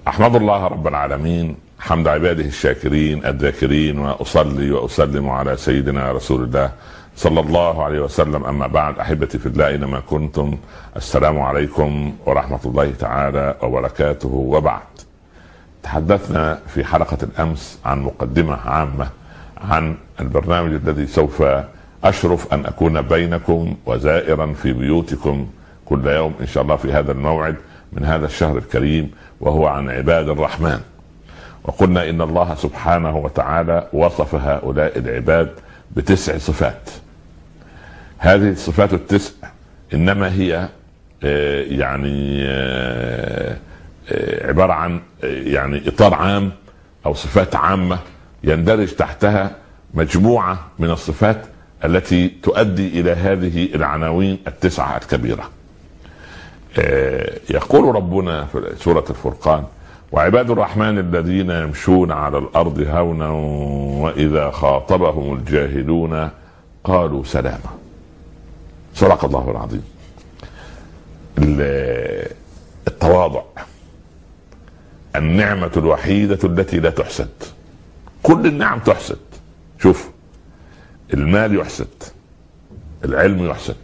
أحمد الله رب العالمين حمد عباده الشاكرين الذاكرين، وأصلي وأسلم على سيدنا رسول الله صلى الله عليه وسلم. أما بعد، أحبتي في الله أينما كنتم، السلام عليكم ورحمة الله تعالى وبركاته. وبعد، تحدثنا في حلقة الأمس عن مقدمة عامة عن البرنامج الذي سوف أشرف أن أكون بينكم وزائرا في بيوتكم كل يوم إن شاء الله في هذا الموعد من هذا الشهر الكريم، وهو عن عباد الرحمن. وقلنا إن الله سبحانه وتعالى وصف هؤلاء العباد ب9 صفات. هذه الصفات ال9 إنما هي عبارة عن إطار عام أو صفات عامة يندرج تحتها مجموعة من الصفات التي تؤدي إلى هذه العناوين ال9 الكبيرة. يقول ربنا في سورة الفرقان: وعباد الرحمن الذين يمشون على الأرض هونا وإذا خاطبهم الجاهلون قالوا سلاما. صدق الله العظيم. التواضع النعمة الوحيدة التي لا تحسد. كل النعم تحسد. شوف، المال يحسد، العلم يحسد،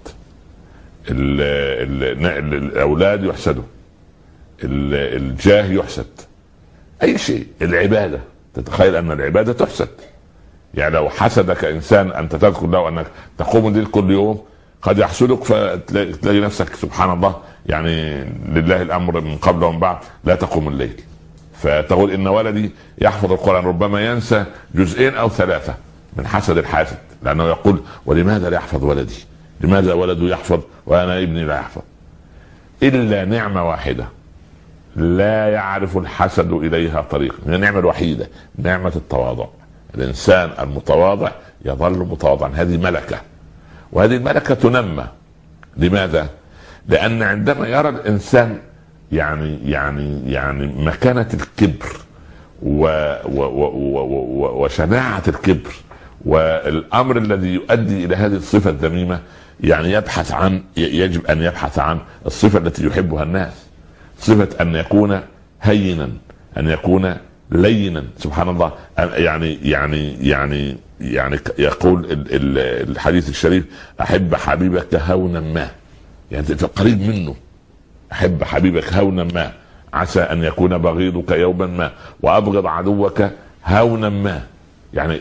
الأولاد يحسدوا، الجاه يحسد، أي شيء. العبادة، تتخيل أن العبادة تحسد. يعني لو حسدك إنسان أنت تذكر له أنك تقوم الليل كل يوم، قد يحسدك فتلاقي نفسك سبحان الله يعني لله الأمر من قبل ومن بعد لا تقوم الليل، فتقول إن ولدي يحفظ القرآن ربما ينسى 2 أو 3 من حسد الحاسد، لأنه يقول ولماذا لا يحفظ ولدي؟ لماذا ولده يحفظ وأنا ابني لا يحفظ؟ إلا نعمة واحدة لا يعرف الحسد إليها طريق، من النعمة الوحيدة، نعمة التواضع. الإنسان المتواضع يظل متواضعا. هذه ملكة، وهذه الملكة تنمى. لماذا؟ لأن عندما يرى الإنسان يعني مكانة الكبر وشناعة الكبر والأمر الذي يؤدي إلى هذه الصفة الذميمة، يجب أن يبحث عن الصفة التي يحبها الناس، صفة أن يكون هينا، أن يكون لينا. سبحان الله. يعني يقول الحديث الشريف: أحب حبيبك هونا ما، يعني قريب منه. أحب حبيبك هونا ما عسى أن يكون بغيضك يوما ما، وأبغض عدوك هونا ما. يعني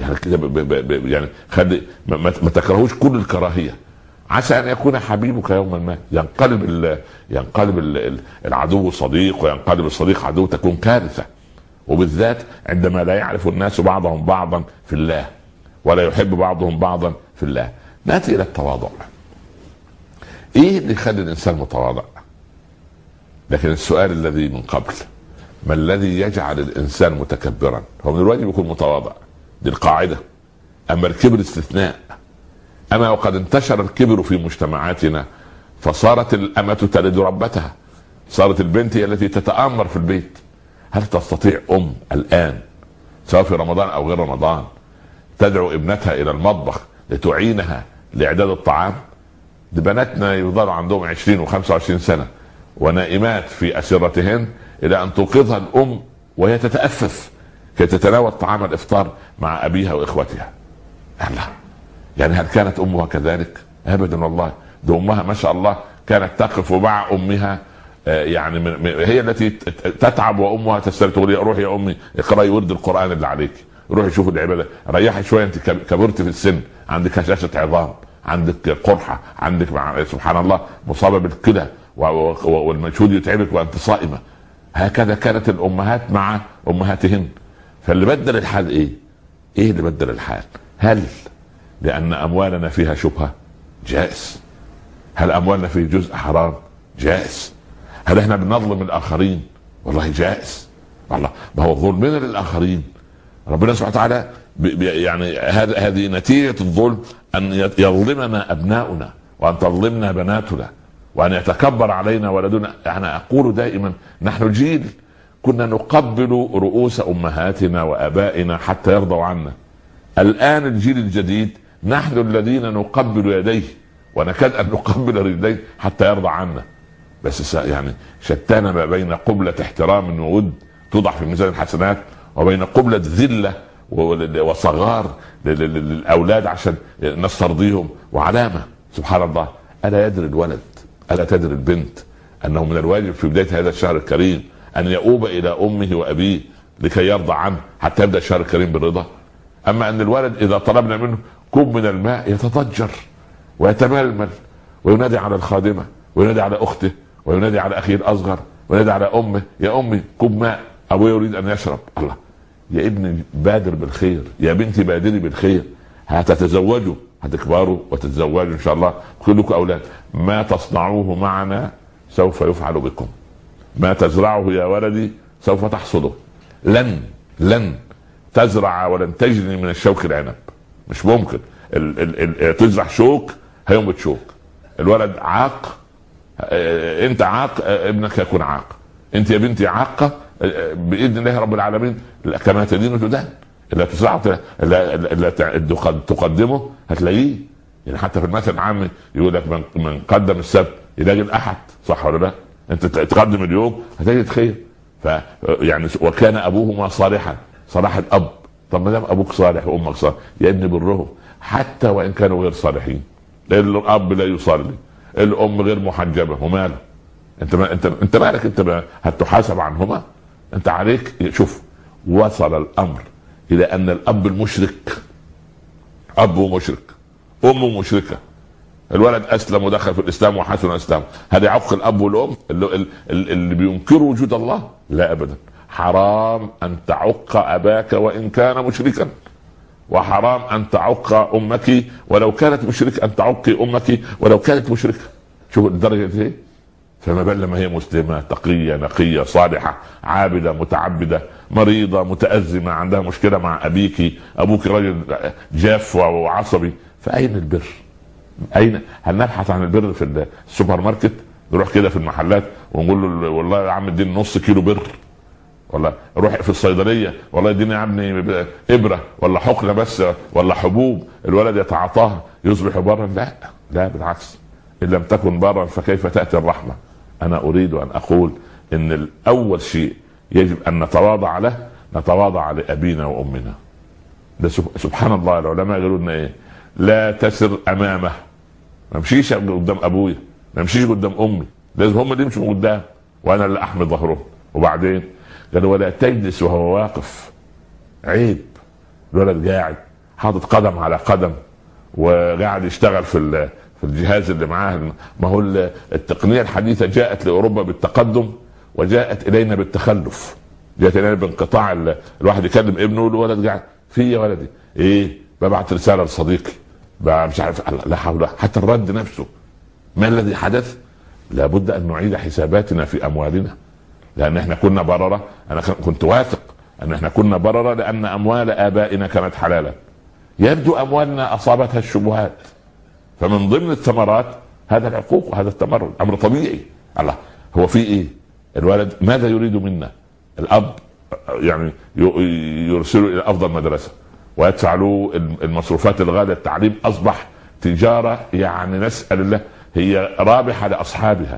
خلي ما تكرهوش كل الكراهية. عسى أن يكون حبيبك يوما ما. ينقلب العدو صديق، وينقلب الصديق عدو، تكون كارثة. وبالذات عندما لا يعرف الناس بعضهم بعضا في الله، ولا يحب بعضهم بعضا في الله. نأتي إلى التواضع. إيه اللي يخلي الإنسان متواضع؟ لكن السؤال الذي من قبل: ما الذي يجعل الإنسان متكبرا؟ هو من الواجب يكون متواضع، دي القاعدة. أما الكبر استثناء. أما وقد انتشر الكبر في مجتمعاتنا، فصارت الأمة تلد ربتها، صارت البنت هي التي تتآمر في البيت. هل تستطيع الآن سواء في رمضان أو غير رمضان تدعو ابنتها إلى المطبخ لتعينها لإعداد الطعام؟ دي بناتنا يفضلوا عندهم 20 و25 سنة ونائمات في أسرتهن إلى أن توقظها الأم وهي تتأفف كي تتناول طعام الإفطار مع أبيها وإخوتها. الله، يعني هل كانت أمها كذلك؟ أبدا والله. ده أمها ما شاء الله كانت تقف مع أمها، يعني هي التي تتعب وأمها تستر، تقول: روحي يا أمي اقرأي ورد القرآن اللي عليك، روحي شوفي العبادة، ريحي شوية، أنت كبرت في السن، عندك هشاشة عظام، عندك قرحة، عندك سبحان الله مصابة بالكلى، والمجهود يتعبك وأنت صائمة. هكذا كانت الأمهات مع أمهاتهن. فاللي بدل الحال إيه اللي بدل الحال؟ هل لأن أموالنا فيها شبهة؟ جائز. هل أموالنا في جزء حرام؟ جائز. هل احنا بنظلم الآخرين؟ والله جائز. والله ما هو ظلمنا للآخرين ربنا سبحانه وتعالى يعني هذه نتيجة الظلم، أن يظلمنا أبناؤنا، وأن تظلمنا بناتنا، وأن يتكبر علينا ولدنا. أنا أقول دائما: نحن جيل كنا نقبل رؤوس أمهاتنا وأبائنا حتى يرضوا عنا. الآن الجيل الجديد نحن الذين نقبل يديه ونكاد أن نقبل رجليه حتى يرضى عنا. بس يعني شتان ما بين قبلة احترام وود توضع في ميزان الحسنات وبين قبلة ذلة وصغار للأولاد عشان الناس ترضيهم وعلامة. سبحان الله، ألا يدري الولد، ألا تدري البنت أنه من الواجب في بداية هذا الشهر الكريم أن يؤوب إلى أمه وأبيه لكي يرضى عنه حتى يبدأ الشهر الكريم بالرضا؟ أما أن الولد إذا طلبنا منه كوب من الماء يتضجر ويتململ وينادي على الخادمة وينادي على أخته وينادي على أخيه الأصغر وينادي على أمه، يا أمي كوب ماء، أبوي يريد أن يشرب. الله، يا ابني بادر بالخير، يا بنتي بادري بالخير، هتتزوجوا، هتكبروا وتتزوجوا إن شاء الله كلكم أولاد. ما تصنعوه معنا سوف يفعل بكم، ما تزرعه يا ولدي سوف تحصده. لن تزرع ولن تجني من الشوك العنب، مش ممكن. تزرع شوك هينبت شوك. الولد عاق، انت عاق، ابنك يكون عاق. انت يا بنتي عاقه، باذن الله رب العالمين كما تدين تدان. اللي تزرعه اللي تقدمه هتلاقيه. يعني حتى في المثل العام يقول لك من قدم السبت يلاقي الاحد، صح ولا لا؟ انت تقدم اليوم هتجد خير. يعني وكان ابوهما صالحا، صلاح الاب. طب ما دام ابوك صالح وامك صالح يا ابني برهم حتى وان كانوا غير صالحين. الاب لا يصلي، الام غير محجبه، وماله؟ انت مالك؟ انت هتحاسب عنهما؟ انت عليك. شوف، وصل الامر الى ان الاب المشرك، ابه مشرك، امه مشركه، الولد اسلم ودخل في الاسلام وحسن الاسلام، هذا يعق الاب والام اللي بينكروا وجود الله؟ لا ابدا. حرام ان تعق اباك وان كان مشركا، وحرام ان تعق امك ولو كانت مشركه، ان تعقي امك ولو كانت مشركه. شوف الدرجه دي. فما بال لما هي مسلمه تقيه نقيه صالحه عابده متعبده مريضه متازمه عندها مشكله مع ابيك، ابوك رجل جاف وعصبي. فاين البر؟ اين؟ هل نبحث عن البر في السوبر ماركت؟ نروح كده في المحلات ونقول له والله يا عم اديني نص كيلو بر، ولا روح في الصيدليه والله اديني يا عمي ابره ولا حقنه بس ولا حبوب الولد يتعاطاها يصبح برا؟ لا بالعكس. ان لم تكن برا فكيف تاتي الرحمه؟ انا اريد ان اقول ان الاول شيء يجب ان نتواضع له، نتواضع لابينا وامنا. ده سبحان الله، العلماء قالوا لنا ايه؟ لا تسر امامه. ما امشيش قدام ابويا، ما امشيش قدام امي، لازم هم اللي يمشوا قدام وانا اللي احمي ظهرهم. وبعدين قالوا ولا تجلس وهو واقف. عيب الولد قاعد حاطط قدم على قدم وقاعد يشتغل في الجهاز اللي معاه. ما هو التقنيه الحديثه جاءت لاوروبا بالتقدم وجاءت الينا بالتخلف، جاءت الينا بانقطاع. الواحد يكلم ابنه والولد قاعد في يا ولدي ايه، ببعت رساله لصديقي مش عارف، لا حول. حتى الرد نفسه ما الذي حدث؟ لابد ان نعيد حساباتنا في اموالنا، لان احنا كنا برره. انا كنت واثق ان احنا كنا برره لان اموال ابائنا كانت حلالا. يبدو اموالنا اصابتها الشبهات، فمن ضمن الثمرات هذا العقوق وهذا التمرد، امر طبيعي. الله، هو في ايه؟ الولد ماذا يريد منا؟ الاب يعني يرسله الى افضل مدرسه ويدفع له المصروفات الغاليه. التعليم اصبح تجاره، يعني نسال الله، هي رابحه لاصحابها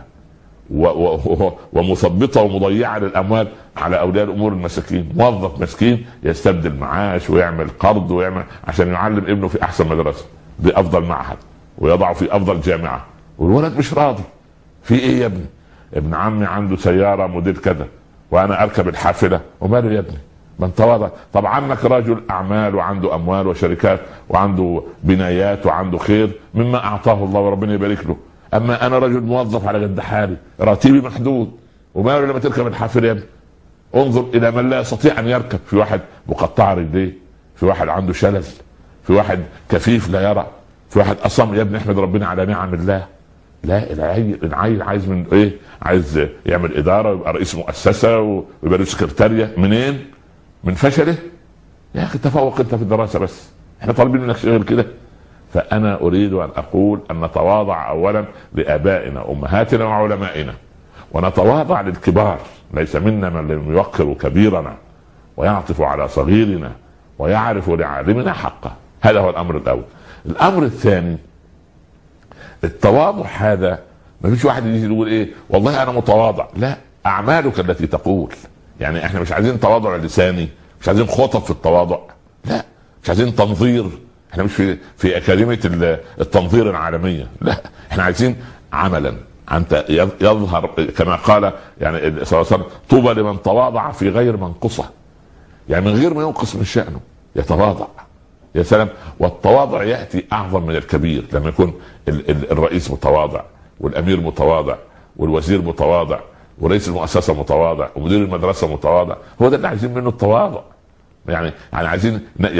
ومثبطه ومضيعه للاموال على اولياء الامور المساكين. موظف مسكين يستبدل معاش ويعمل قرض ويعمل عشان يعلم ابنه في احسن مدرسه بافضل معهد ويضعه في افضل جامعه، والولد مش راضي. في ايه يا ابني؟ ابن عمي عنده سياره موديل كذا وانا اركب الحافله، وماله يا ابني؟ من تواضع. طب عمك رجل اعمال وعنده اموال وشركات وعنده بنايات وعنده خير مما اعطاه الله وربنا يبارك له. اما انا رجل موظف على قد حالي، راتبي محدود، وماله لما تركب الحافله يا ابني؟ انظر الى من لا يستطيع ان يركب. في واحد مقطع رجليه، في واحد عنده شلل، في واحد كفيف لا يرى، في واحد اصم. يا ابني احمد ربنا على نعم الله. لا، العيل عايز من ايه؟ عايز يعمل اداره ويبقى رئيس مؤسسه ويبقى رئيس سكرتاريه. منين؟ من فشله. يا اخي تفوق انت في الدراسه، بس احنا طالبين منك شغل كده. فانا اريد ان اقول ان نتواضع اولا لابائنا وامهاتنا وعلمائنا، ونتواضع للكبار. ليس منا من لم يوقر كبيرنا ويعطف على صغيرنا ويعرف لعالمنا حقه. هذا هو الامر الاول. الامر الثاني، التواضع هذا ما فيش واحد يجي يقول ايه والله انا متواضع، لا، اعمالك التي تقول. يعني احنا مش عايزين تواضع لساني، مش عايزين خطب في التواضع، لا، مش عايزين تنظير، احنا مش في اكاديميه التنظير العالميه، لا، احنا عايزين عملا انت يظهر كما قال يعني صلى الله عليه وسلم طوبى لمن تواضع في غير منقصه، يعني من غير ما ينقص من شأنه يتواضع. يا سلام. والتواضع يأتي أعظم من الكبير، لما يكون الرئيس متواضع والأمير متواضع والوزير متواضع ورئيس المؤسسة متواضع ومدير المدرسة متواضع، هو ده اللي عايزين منه التواضع. يعني عايزين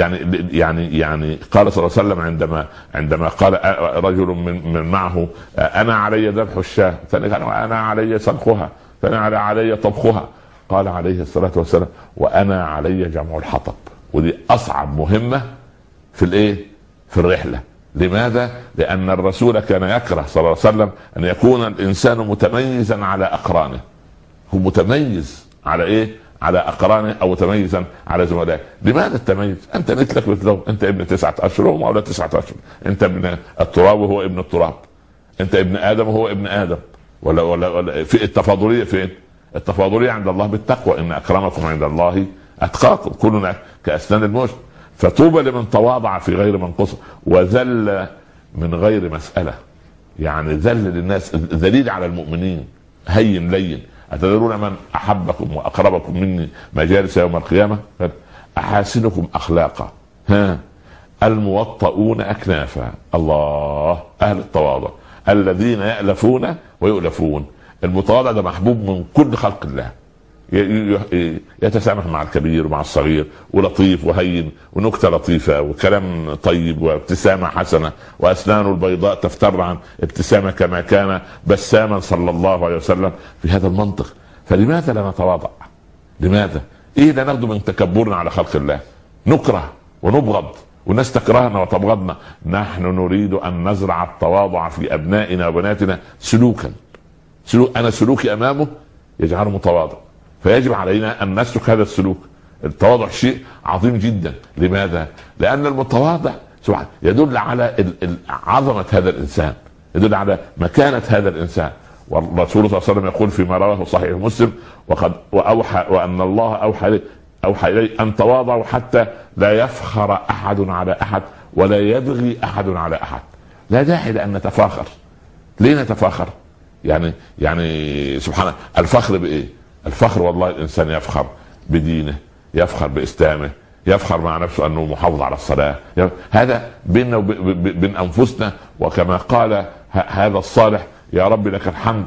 يعني قال صلى الله عليه وسلم عندما قال رجل من معه أنا علي ذبح الشاة، ثاني قال أنا علي سلخها، ثاني علي طبخها، قال عليه الصلاة والسلام وأنا علي جمع الحطب. ودي أصعب مهمة في الرحلة. لماذا؟ لأن الرسول كان يكره صلى الله عليه وسلم أن يكون الإنسان متميزا على أقرانه. هو متميز على على أقرانه أو متميزا على زملائه. لماذا التميز؟ أنت مثلك مثلهم، أنت ابن 9 أشهر وهم أولاد 9 أشهر، أنت ابن التراب وهو ابن التراب، أنت ابن آدم وهو ابن آدم. ولا في التفاضلية فين؟ التفاضلية عند الله بالتقوى، إن أكرمكم عند الله أتقاكم، كلنا كأسنان المشط. فطوبى لمن تواضع في غير منقصه وذل من غير مسألة. يعني ذل للناس، ذليل على المؤمنين، هين لين. أتدرون من أحبكم وأقربكم مني مجالس يوم القيامة؟ أحاسنكم أخلاقا الموطؤون أكنافا. الله، أهل التواضع الذين يألفون ويؤلفون. المتواضع ده محبوب من كل خلق الله، يتسامح مع الكبير ومع الصغير، ولطيف وهين ونكتة لطيفة وكلام طيب وابتسامة حسنة، وأسنانه البيضاء تفتر عن ابتسامة كما كان بساما صلى الله عليه وسلم في هذا المنطق. فلماذا لا نتواضع؟ لماذا؟ لا ناخده من تكبرنا على خلق الله، نكره ونبغض والناس تكرهنا وتبغضنا. نحن نريد أن نزرع التواضع في أبنائنا وبناتنا سلوكا. أنا سلوكي أمامه يجعله متواضع، فيجب علينا أن نسلك هذا السلوك. التواضع شيء عظيم جدا. لماذا؟ لأن المتواضع يدل على عظمة هذا الإنسان، يدل على مكانة هذا الإنسان. والرسول صلى الله عليه وسلم يقول فيما رواه صحيح مسلم وأن الله أوحى إليه أن تواضعوا حتى لا يفخر أحد على أحد ولا يبغي أحد على أحد. لا داعي لأن نتفاخر. ليه نتفاخر؟ يعني سبحان الله، الفخر بإيه؟ الفخر والله الإنسان يفخر بدينه، يفخر بإسلامه، يفخر مع نفسه أنه محافظ على الصلاة. هذا بيننا وبين أنفسنا. وكما قال هذا الصالح يا رب لك الحمد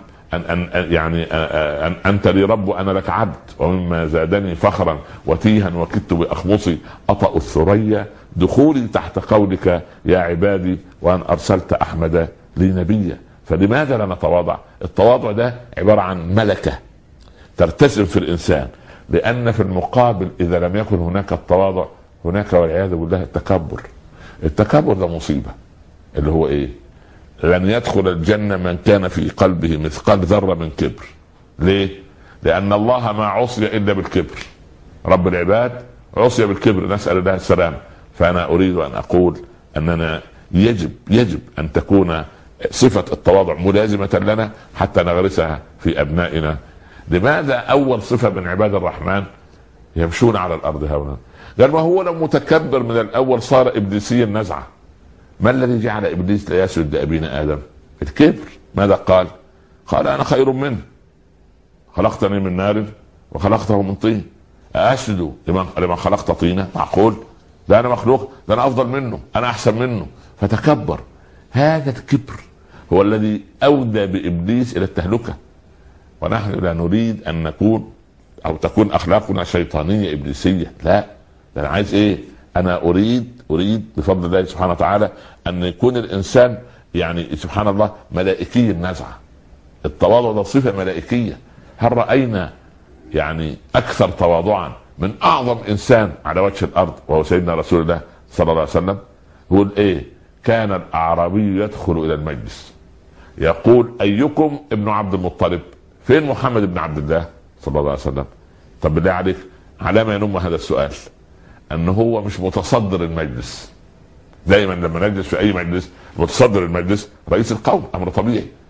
أن أنت لي رب وأنا لك عبد، ومما زادني فخرا وتيها وكدت بأخمصي أطأ الثريا دخولي تحت قولك يا عبادي وأن أرسلت أحمد لي نبيا. فلماذا لا نتواضع؟ التواضع ده عبارة عن ملكة ترتسم في الإنسان. لأن في المقابل إذا لم يكن هناك التواضع هناك والعياذ بالله التكبر. التكبر ده مصيبة، اللي هو لن يدخل الجنة من كان في قلبه مثقال ذرة من كبر. ليه؟ لأن الله ما عصي إلا بالكبر. رب العباد عصي بالكبر، نسأل الله السلام. فأنا أريد أن أقول أننا يجب أن تكون صفة التواضع ملازمة لنا حتى نغرسها في أبنائنا. لماذا أول صفة من عباد الرحمن يمشون على الأرض هونا؟ قال ما هو لو متكبر من الأول صار إبليسيا نزعة. ما الذي جعل إبليس لا يسجد لأبينا آدم؟ الكبر. ماذا قال أنا خير منه، خلقتني من نار وخلقته من طين، أسجد لمن خلقت طينة؟ معقول؟ ده أنا مخلوق، ده أنا أفضل منه، أنا أحسن منه. فتكبر. هذا الكبر هو الذي أودى بإبليس إلى التهلكة. ونحن لا نريد أن نكون أو تكون أخلاقنا شيطانية إبليسية، لا. ده أنا عايز أنا أريد بفضل الله سبحانه وتعالى أن يكون الإنسان يعني سبحان الله ملائكي النزعة. التواضع ده صفة ملائكية. هل رأينا يعني أكثر تواضعا من أعظم إنسان على وجه الأرض وهو سيدنا رسول الله صلى الله عليه وسلم؟ يقول كان الأعرابي يدخل إلى المجلس يقول أيكم ابن عبد المطلب؟ فين محمد بن عبد الله صلى الله عليه وسلم؟ طب بالله عليك، على ما ينم هذا السؤال أنه هو مش متصدر المجلس. دائما لما نجلس في أي مجلس متصدر المجلس رئيس القوم، أمر طبيعي.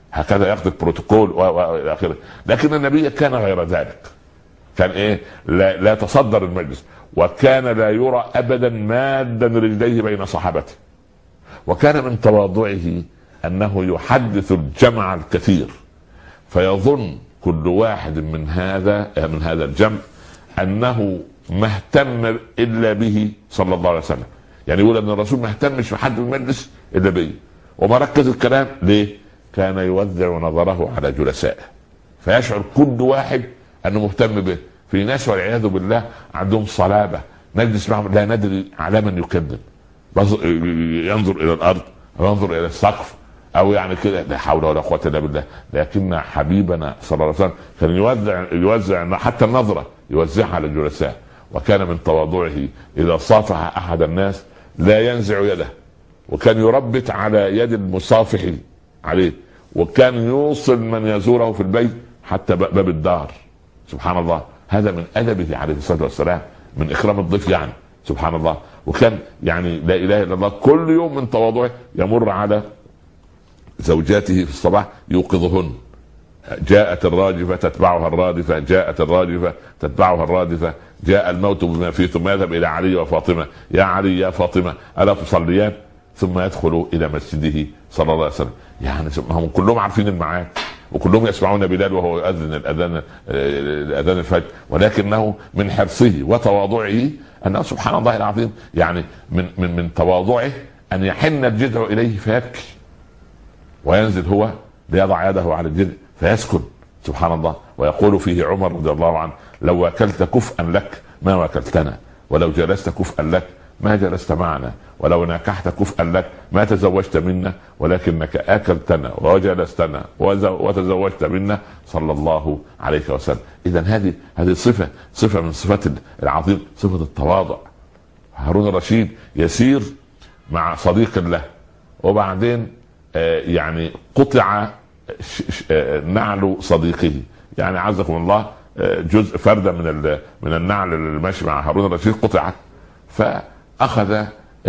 هكذا ياخذ بروتوكول والى اخره. لكن النبي كان غير ذلك، كان ايه؟ لا يتصدر المجلس، وكان لا يرى ابدا مادا رجليه بين صحابته. وكان من تواضعه انه يحدث الجمع الكثير، فيظن كل واحد من هذا الجمع انه ما اهتم الا به صلى الله عليه وسلم. يعني يقول ان الرسول ما اهتمش بحد في المجلس الا به، وما ركز الكلام ليه؟ كان يوزع نظره على جلسائه، فيشعر كل واحد انه مهتم به. في ناس والعياذ بالله عندهم صلابه، نجلس معهم لا ندري على من يكذب، ينظر الى الارض او ينظر الى السقف او يعني كده، لا حول ولا قوه الا بالله. لكن حبيبنا صلى الله عليه وسلم كان يوزع حتى النظره يوزعها على الجلساء. وكان من تواضعه اذا صافح احد الناس لا ينزع يده، وكان يربت على يد المصافح عليه، وكان يوصل من يزوره في البيت حتى باب الدار. سبحان الله، هذا من ادبه عليه الصلاه والسلام، من اكرام الضيف يعني. سبحان الله. وكان يعني لا اله الا الله كل يوم من تواضعه يمر على زوجاته في الصباح يوقظهن، جاءت الراجفه تتبعها الرادفه، جاءت الراجفه تتبعها الرادفه، جاء الموت بما فيه، ثم يذهب الى علي وفاطمه، يا علي يا فاطمه الا تصليان، ثم يدخل الى مسجده صلى الله عليه وسلم. يعني هم كلهم عارفين الميعاد، وكلهم يسمعون بلال وهو يؤذن الاذان الفجر، ولكنه من حرصه وتواضعه انه سبحان الله العظيم يعني من تواضعه ان يحن الجذع اليه فيبكي، وينزل هو ليضع يده على الجذع فيسكن. سبحان الله. ويقول فيه عمر رضي الله عنه: لو واكلت كفءا لك ما واكلتنا، ولو جلست كفءا لك ما جلست معنا، ولو ناكحت كفءا لك ما تزوجت منا، ولكنك اكلتنا وجلستنا وتزوجت منا صلى الله عليه وسلم. اذا هذه صفه من صفات العظيم، صفه التواضع. هارون الرشيد يسير مع صديق له، وبعدين يعني قطع نعل صديقه، يعني عزكم الله جزء فرده من النعل اللي ماشي مع هارون الرشيد قطعت، فاخذ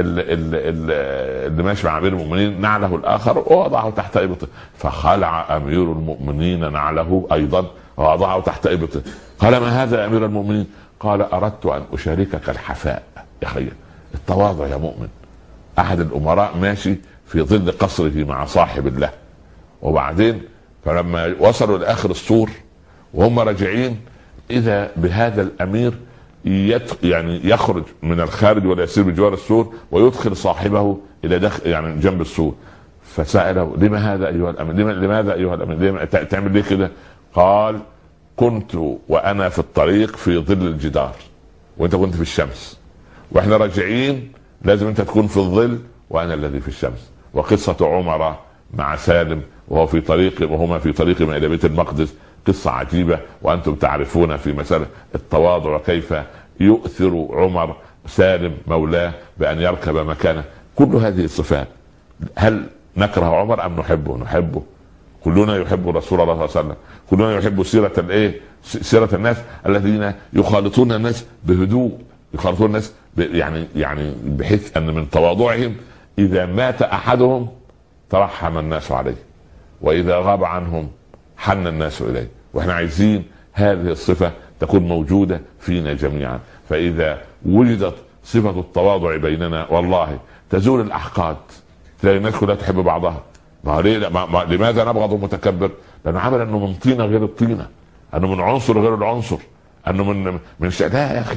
اللي ماشي مع امير المؤمنين نعله الاخر ووضعه تحت ابطه، فخلع امير المؤمنين نعله ايضا ووضعه تحت ابطه. قال: ما هذا يا امير المؤمنين؟ قال: اردت ان اشاركك الحفاء. يا خير التواضع يا مؤمن. احد الامراء ماشي في ظل قصره مع صاحب الله، وبعدين فلما وصلوا لاخر السور وهم راجعين اذا بهذا الامير يعني يخرج من الخارج ولا يسير بجوار السور ويدخل صاحبه الى داخل يعني جنب السور. فسأله: لما هذا ايها الامير؟ لماذا ايها الامير تعمل ليه كده؟ قال: كنت وانا في الطريق في ظل الجدار وانت كنت في الشمس، واحنا راجعين لازم انت تكون في الظل وانا الذي في الشمس. وقصة عمر مع سالم وهما في طريقهما الى بيت المقدس قصة عجيبة، وأنتم تعرفون في مسألة التواضع وكيف يؤثر عمر سالم مولاه بأن يركب مكانه. كل هذه الصفات هل نكره عمر أم نحبه؟ نحبه. كلنا يحب رسول الله صلى الله عليه وسلم، كلنا يحب سيرة الناس الذين يخالطون الناس بهدوء، يخالطون الناس يعني بحيث أن من تواضعهم إذا مات أحدهم ترحم الناس عليه، وإذا غاب عنهم حن الناس إليه. واحنا عايزين هذه الصفة تكون موجودة فينا جميعا. فإذا وجدت صفة التواضع بيننا والله تزول الأحقاد، تلاقي الناس كلها تحب بعضها. لماذا نبغض المتكبر؟ لأنه عمل أنه من طينة غير الطينة، أنه من عنصر غير العنصر، أنه من شيء. لا يا أخي،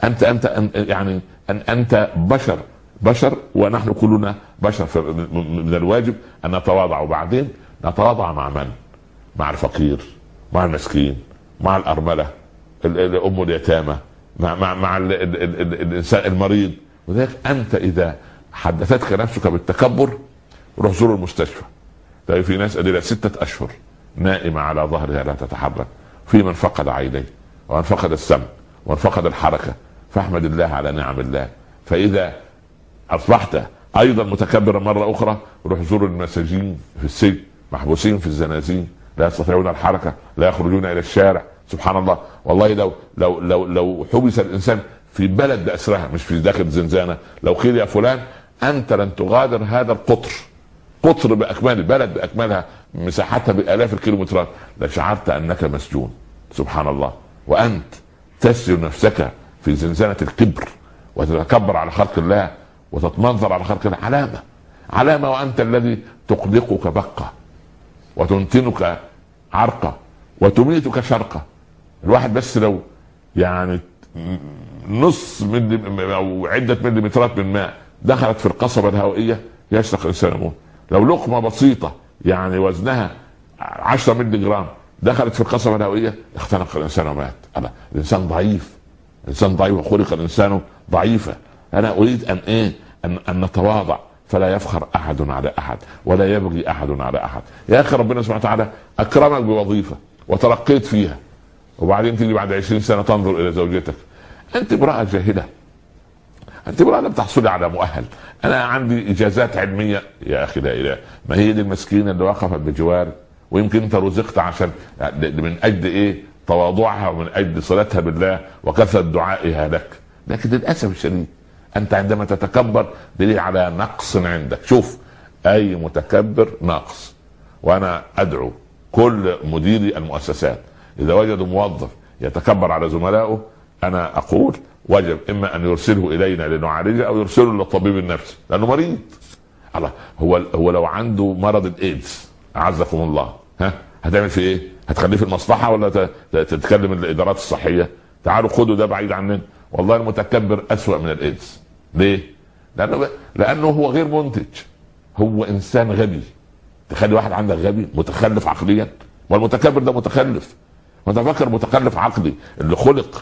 أنت بشر ونحن كلنا بشر. من الواجب أن نتواضع، وبعدين نتواضع مع من؟ مع الفقير، مع المسكين، مع الأرملة، الأم اليتامى، مع الإنسان المريض. وذلك أنت إذا حدثتك نفسك بالتكبر روح زور المستشفى، تلاقي في ناس قليلة 6 أشهر نائمة على ظهرها لا تتحرك، في من فقد عينيه ومن فقد السمع ومن فقد الحركة، فاحمد الله على نعم الله. فإذا أصبحت أيضا متكبرا مرة أخرى روح زور المساجين في السجن، محبوسين في الزنازين لا يستطيعون الحركة، لا يخرجون إلى الشارع. سبحان الله. والله لو حبس الإنسان في بلد بأسرها مش في داخل زنزانة، لو قيل يا فلان أنت لن تغادر هذا القطر قطر باكمله، بلد باكملها مساحتها بالاف الكيلومترات، لشعرت انك مسجون. سبحان الله. وانت تسجن نفسك في زنزانة الكبر وتتكبر على خلق الله وتتمنظر على خلق الله. علامة وأنت الذي تقلقك بقة وتنتنك عرقة وتميتك شرقة. الواحد بس لو يعني نص أو عدة مليمترات من ماء دخلت في القصبة الهوائية يشرق الإنسان يموت. لو لقمة بسيطة يعني وزنها 10 ملي جرام دخلت في القصبة الهوائية اختنق الإنسان ومات. الإنسان ضعيف، الإنسان ضعيف وخلق الإنسان ضعيفا. أنا أريد أن نتواضع فلا يفخر أحد على أحد ولا يبغي أحد على أحد. يا أخي ربنا سبحانه وتعالى أكرمك بوظيفة وترقيت فيها، وبعدين تيجي بعد 20 سنة تنظر إلى زوجتك أنت امرأة جاهلة، أنت امرأة لم تحصلي على مؤهل. أنا عندي إجازات علمية. يا أخي لا إله، ما هي دي المسكينة اللي وقفت بجواري، ويمكن أنت رزقت عشان من أجل إيه؟ تواضعها ومن أجل صلتها بالله وكثرة دعائها لك. لكن للأسف الشديد أنت عندما تتكبر دليل على نقص عندك. شوف، أي متكبر ناقص. وأنا أدعو كل مديري المؤسسات إذا وجدوا موظف يتكبر على زملائه، أنا أقول وجب إما أن يرسله إلينا لنعالجه أو يرسله للطبيب النفسي لأنه مريض. الله، هو لو عنده مرض الإيدز أعزكم الله، هتعمل في إيه؟ هتخليه في المصلحة ولا تتكلم الإدارات الصحية تعالوا خدوا ده بعيد عننا؟ والله المتكبر أسوأ من الإيدز. ليه؟ لأنه هو غير منتج، هو إنسان غبي. تخلي واحد عندك غبي متخلف عقليا، والمتكبر ده متخلف. وانت فاكر متخلف عقلي اللي خلق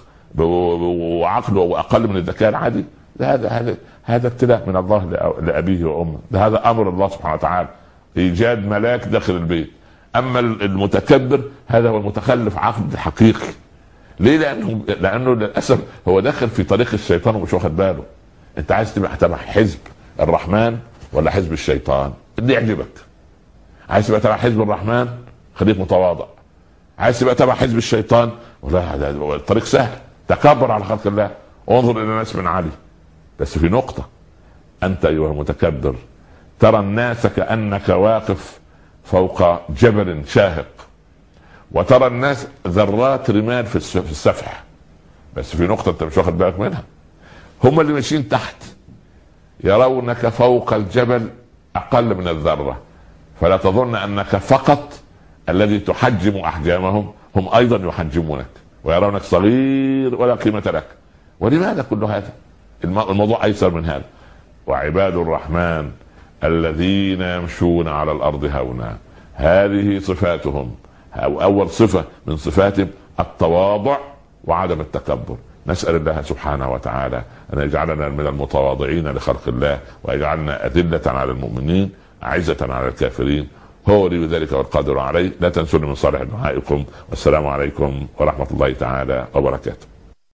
وعقله اقل من الذكاء العادي؟ هذا ابتلاء من الله لابيه وامه. ده امر الله سبحانه وتعالى، ايجاد ملاك داخل البيت. اما المتكبر هذا هو المتخلف عقل حقيقي. ليه؟ لانه للاسف هو داخل في طريق الشيطان ومش واخد باله. انت عايز تبقى حزب الرحمن ولا حزب الشيطان؟ اللي يعجبك. عايز تبقى تبع حزب الرحمن خليك متواضع، عايز تبقى تبع حزب الشيطان ولا الطريق سهل، تكبر على خلق الله. انظر الى ناس من علي. بس في نقطة، انت ايها المتكبر ترى الناس كأنك واقف فوق جبل شاهق، وترى الناس ذرات رمال في السفح. بس في نقطة انت مش واخد بالك منها، هم اللي ماشيين تحت يرونك فوق الجبل اقل من الذرة، فلا تظن انك فقط الذي تحجم احجامهم، هم ايضا يحجمونك ويرونك صغير ولا قيمة لك. ولماذا كل هذا؟ الموضوع ايسر من هذا. وعباد الرحمن الذين يمشون على الارض هونا، هذه صفاتهم، او اول صفة من صفاتهم التواضع وعدم التكبر. نسأل الله سبحانه وتعالى ان يجعلنا من المتواضعين لخلق الله، ويجعلنا أذلة على المؤمنين أعزة على الكافرين. هو ولي ذلك والقادر عليه. لا تنسوني من صالح دعائكم، والسلام عليكم ورحمة الله تعالى وبركاته.